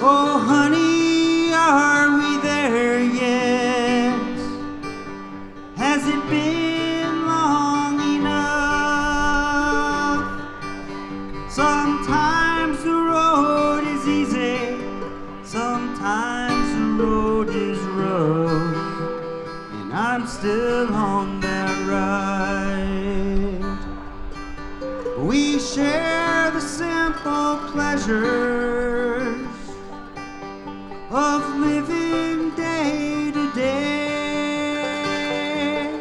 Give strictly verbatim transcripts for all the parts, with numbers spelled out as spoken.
Oh, honey, are we there yet? Has it been long enough? Sometimes the road is easy, sometimes the road is rough, and I'm still on that ride. We share the simple pleasures of living day to day.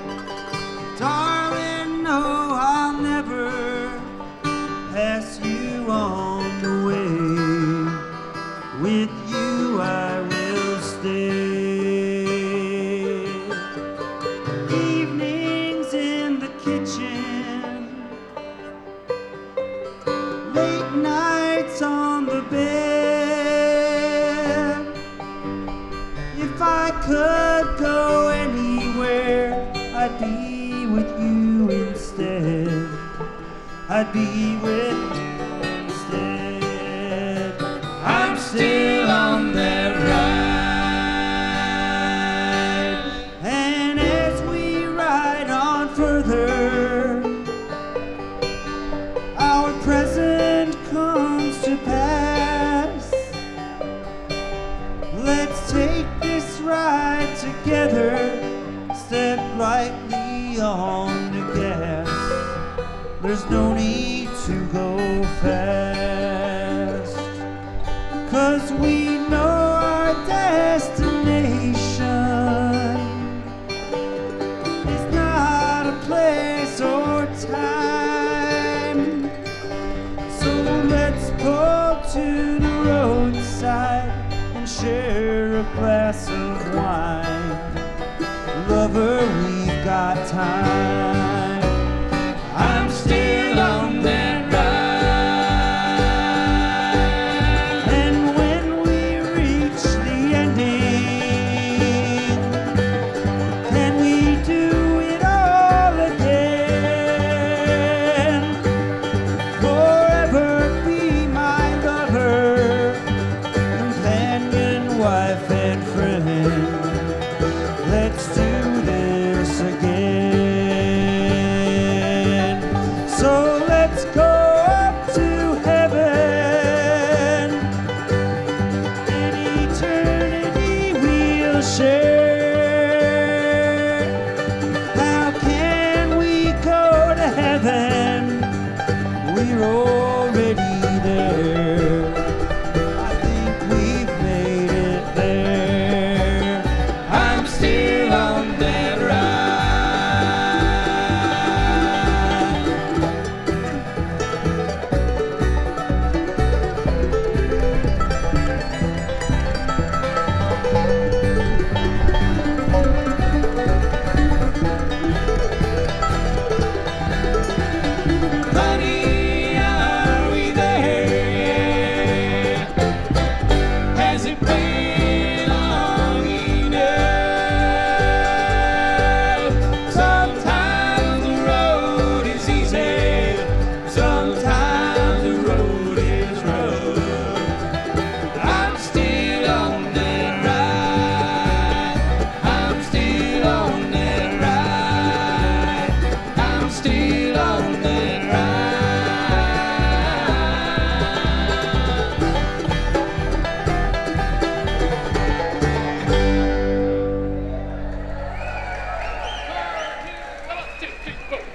Darling, no, I'll never pass you on the way. With you I will stay. Evenings in the kitchen, late nights on the bed. If I could go anywhere, I'd be with you instead. I'd be with you instead. I'm still on that ride, and as we ride on further, our present comes to pass. Let's take this ride together, step lightly on the gas. There's no need to go fast, 'cause we know our destination is not a place or time. So let's pull to the roadside and share a glass of wine. Lover, we've got time.